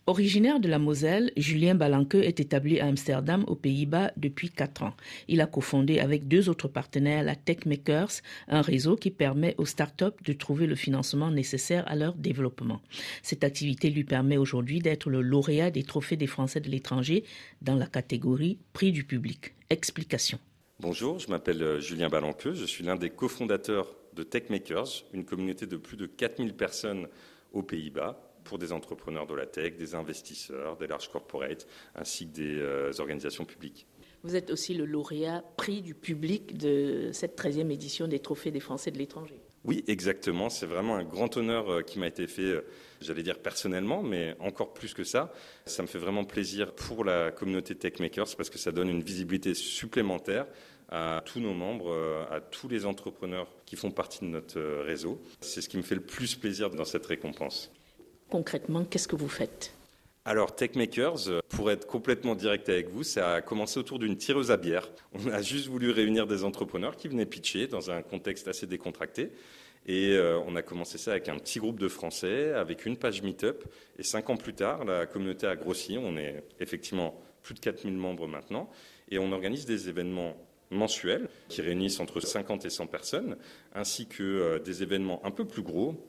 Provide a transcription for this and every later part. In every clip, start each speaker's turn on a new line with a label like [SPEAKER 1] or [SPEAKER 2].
[SPEAKER 1] Originaire de la Moselle, Julien Balanqueux est établi à Amsterdam, aux Pays-Bas, depuis 4 ans. Il a cofondé avec 2 autres partenaires la Techmakers, un réseau qui permet aux startups de trouver le financement nécessaire à leur développement. Cette activité lui permet aujourd'hui d'être le lauréat des trophées des Français de l'étranger dans la catégorie Prix du public. Explication.
[SPEAKER 2] Bonjour, je m'appelle Julien Balanqueux, je suis l'un des cofondateurs de Techmakers, une communauté de plus de 4000 personnes aux Pays-Bas, pour des entrepreneurs de la tech, des investisseurs, des large corporates, ainsi que des organisations publiques.
[SPEAKER 1] Vous êtes aussi le lauréat prix du public de cette 13e édition des Trophées des Français de l'étranger.
[SPEAKER 2] Oui, exactement. C'est vraiment un grand honneur qui m'a été fait, j'allais dire personnellement, mais encore plus que ça. Ça me fait vraiment plaisir pour la communauté Techmakers parce que ça donne une visibilité supplémentaire à tous nos membres, à tous les entrepreneurs qui font partie de notre réseau. C'est ce qui me fait le plus plaisir dans cette récompense.
[SPEAKER 1] Concrètement, qu'est-ce que vous faites ?
[SPEAKER 2] Alors, Techmakers, pour être complètement direct avec vous, ça a commencé autour d'une tireuse à bière. On a juste voulu réunir des entrepreneurs qui venaient pitcher dans un contexte assez décontracté. Et on a commencé ça avec un petit groupe de Français, avec une page Meetup. Et 5 ans plus tard, la communauté a grossi. On est effectivement plus de 4000 membres maintenant. Et on organise des événements mensuels qui réunissent entre 50 et 100 personnes, ainsi que des événements un peu plus gros,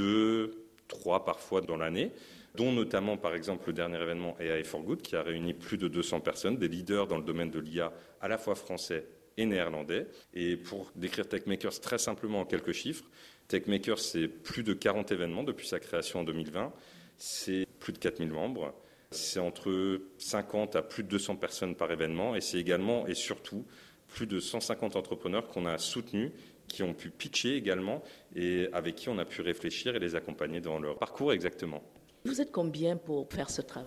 [SPEAKER 2] 2, 3 parfois dans l'année, dont notamment par exemple le dernier événement AI for Good qui a réuni plus de 200 personnes, des leaders dans le domaine de l'IA à la fois français et néerlandais. Et pour décrire Techmakers très simplement en quelques chiffres, Techmakers c'est plus de 40 événements depuis sa création en 2020, c'est plus de 4000 membres, c'est entre 50 à plus de 200 personnes par événement et c'est également et surtout plus de 150 entrepreneurs qu'on a soutenus, qui ont pu pitcher également et avec qui on a pu réfléchir et les accompagner dans leur parcours exactement.
[SPEAKER 1] Vous êtes combien pour faire ce travail ?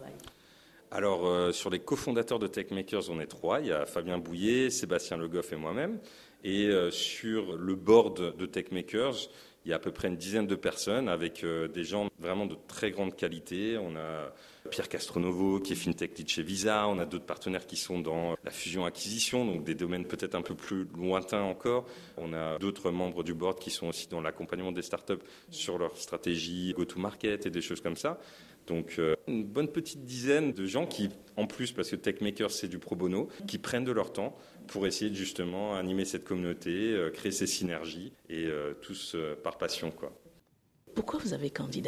[SPEAKER 2] Alors, sur les cofondateurs de Techmakers, on est 3. Il y a Fabien Bouillet, Sébastien Le Goff et moi-même. Et sur le board de Techmakers, il y a à peu près une dizaine de personnes avec des gens vraiment de très grande qualité. On a Pierre Castronovo qui est FinTech Lead chez Visa. On a d'autres partenaires qui sont dans la fusion-acquisition, donc des domaines peut-être un peu plus lointains encore. On a d'autres membres du board qui sont aussi dans l'accompagnement des startups sur leur stratégie go-to-market et des choses comme ça. Donc une bonne petite dizaine de gens qui, en plus, parce que Techmakers c'est du pro bono, qui prennent de leur temps pour essayer de justement animer cette communauté, créer ces synergies et tous par passion, quoi.
[SPEAKER 1] Pourquoi vous avez candidaté ?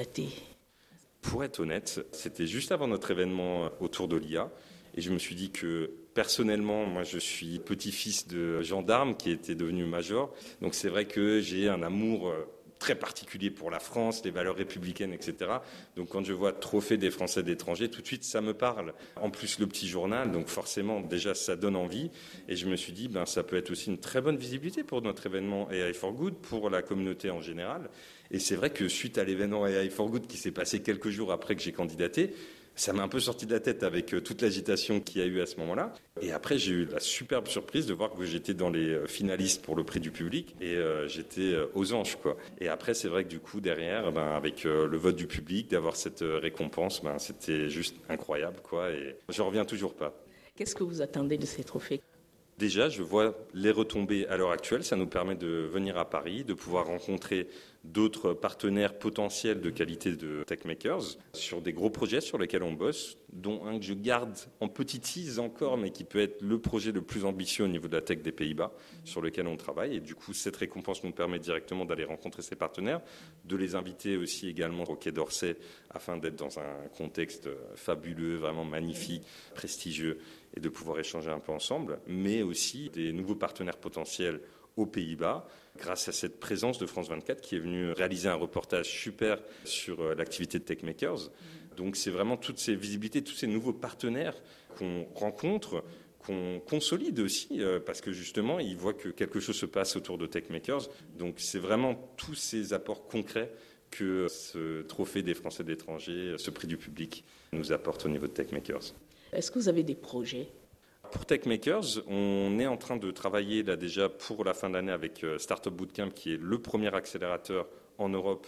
[SPEAKER 2] Pour être honnête, c'était juste avant notre événement autour de l'IA et je me suis dit que personnellement, moi je suis petit-fils de gendarme qui était devenu major, donc c'est vrai que j'ai un amour très particulier pour la France, les valeurs républicaines, etc. Donc quand je vois Trophée des Français d'étrangers, tout de suite ça me parle. En plus le petit journal, donc forcément déjà ça donne envie. Et je me suis dit, ça peut être aussi une très bonne visibilité pour notre événement AI for Good, pour la communauté en général. Et c'est vrai que suite à l'événement AI for Good qui s'est passé quelques jours après que j'ai candidaté, ça m'a un peu sorti de la tête avec toute l'agitation qu'il y a eu à ce moment-là. Et après, j'ai eu la superbe surprise de voir que j'étais dans les finalistes pour le prix du public et j'étais aux anges, quoi. Et après, c'est vrai que du coup, derrière, avec le vote du public, d'avoir cette récompense, c'était juste incroyable, quoi. Et j'en reviens toujours pas.
[SPEAKER 1] Qu'est-ce que vous attendez de ces trophées ?
[SPEAKER 2] Déjà, je vois les retombées à l'heure actuelle. Ça nous permet de venir à Paris, de pouvoir rencontrer d'autres partenaires potentiels de qualité de Techmakers sur des gros projets sur lesquels on bosse, dont un que je garde en petite tease encore, mais qui peut être le projet le plus ambitieux au niveau de la tech des Pays-Bas sur lequel on travaille. Et du coup, cette récompense nous permet directement d'aller rencontrer ces partenaires, de les inviter aussi également au Quai d'Orsay afin d'être dans un contexte fabuleux, vraiment magnifique, prestigieux, et de pouvoir échanger un peu ensemble, mais aussi des nouveaux partenaires potentiels aux Pays-Bas, grâce à cette présence de France 24 qui est venue réaliser un reportage super sur l'activité de Techmakers. Donc c'est vraiment toutes ces visibilités, tous ces nouveaux partenaires qu'on rencontre, qu'on consolide aussi, parce que justement, ils voient que quelque chose se passe autour de Techmakers. Donc c'est vraiment tous ces apports concrets que ce trophée des Français de l'étranger, ce prix du public, nous apporte au niveau de Techmakers.
[SPEAKER 1] Est-ce que vous avez des projets ?
[SPEAKER 2] Pour Techmakers, on est en train de travailler là déjà pour la fin d'année avec Startup Bootcamp, qui est le premier accélérateur en Europe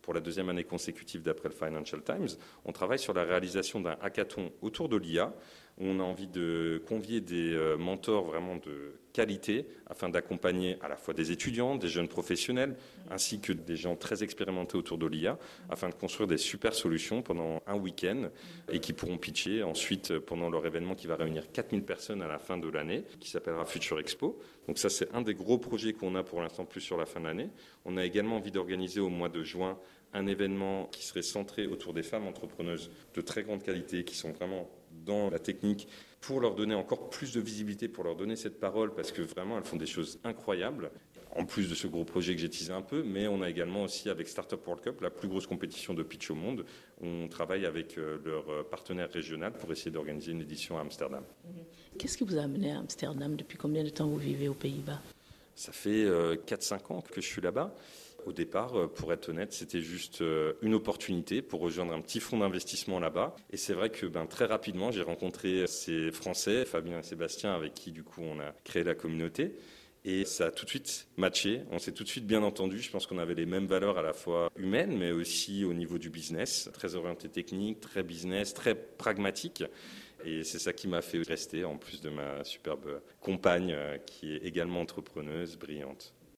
[SPEAKER 2] pour la deuxième année consécutive d'après le Financial Times. On travaille sur la réalisation d'un hackathon autour de l'IA. On a envie de convier des mentors vraiment de qualité afin d'accompagner à la fois des étudiants, des jeunes professionnels, ainsi que des gens très expérimentés autour de l'IA, afin de construire des super solutions pendant un week-end et qui pourront pitcher ensuite pendant leur événement qui va réunir 4000 personnes à la fin de l'année, qui s'appellera Future Expo. Donc ça, c'est un des gros projets qu'on a pour l'instant plus sur la fin de l'année. On a également envie d'organiser au mois de juin un événement qui serait centré autour des femmes entrepreneuses de très grande qualité, qui sont vraiment dans la technique, pour leur donner encore plus de visibilité, pour leur donner cette parole, parce que vraiment, elles font des choses incroyables. En plus de ce gros projet que j'ai teasé un peu, mais on a également aussi avec Startup World Cup, la plus grosse compétition de pitch au monde. On travaille avec leur partenaire régional pour essayer d'organiser une édition à Amsterdam.
[SPEAKER 1] Qu'est-ce qui vous a amené à Amsterdam? Depuis combien de temps vous vivez aux Pays-Bas?
[SPEAKER 2] Ça fait 4-5 ans que je suis là-bas. Au départ, pour être honnête, c'était juste une opportunité pour rejoindre un petit fonds d'investissement là-bas. Et c'est vrai que très rapidement, j'ai rencontré ces Français, Fabien et Sébastien, avec qui du coup on a créé la communauté. Et ça a tout de suite matché, on s'est tout de suite bien entendu. Je pense qu'on avait les mêmes valeurs à la fois humaines, mais aussi au niveau du business. Très orienté technique, très business, très pragmatique. Et c'est ça qui m'a fait rester, en plus de ma superbe compagne qui est également entrepreneuse, brillante.